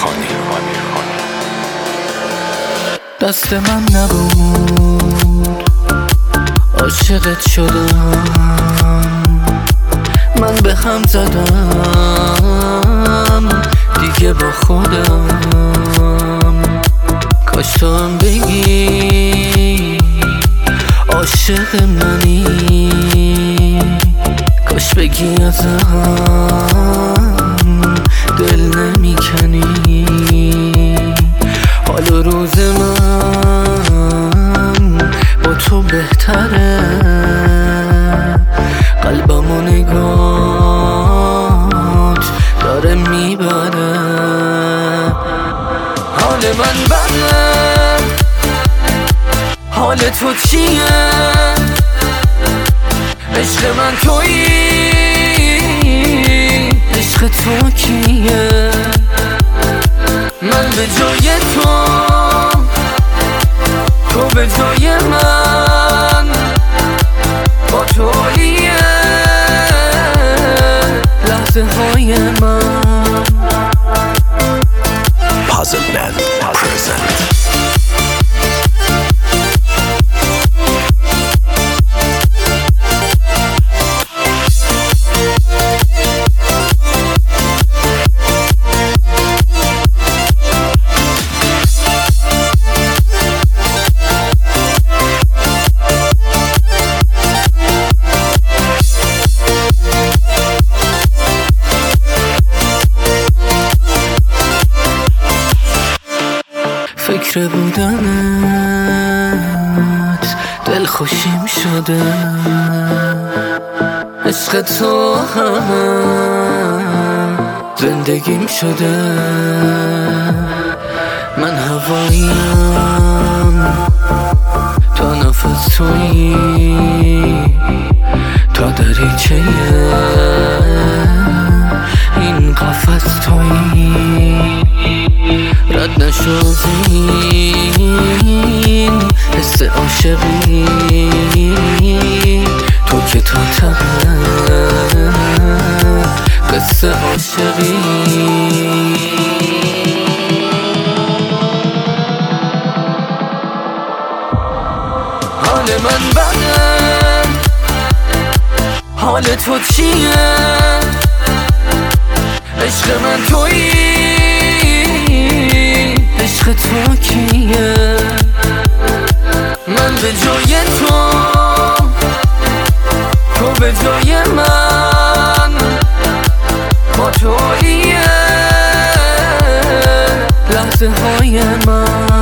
امیرخانی. دست من نبود عاشقت شدم، من به هم زدم دیگه با خودم. کاش تو هم بگی عاشق منی، کاش بگی ازم دل نمیکنی. حال و روز من با تو بهتره، قلبم و نگات داره میبره. حال من بده، حال تو چیه؟ عشق من تویی، عشق تو کیه؟ من به جای تو به جای من، با تویه لحظه های من. Puzzle Man present. فکر بودنت دل خوشیم شده، عشق تو هم زندگیم شده. من هواییم تا نفس تویی، تا دریچه این قفس تویی. رد نشو این حس عاشقی، تو که تا ته قصه عاشقی. حال من بده، حال تو چیه؟ عشق من تویی، عشق تو کیه؟ من به جای تو به جای من، با تویه لحظه های من.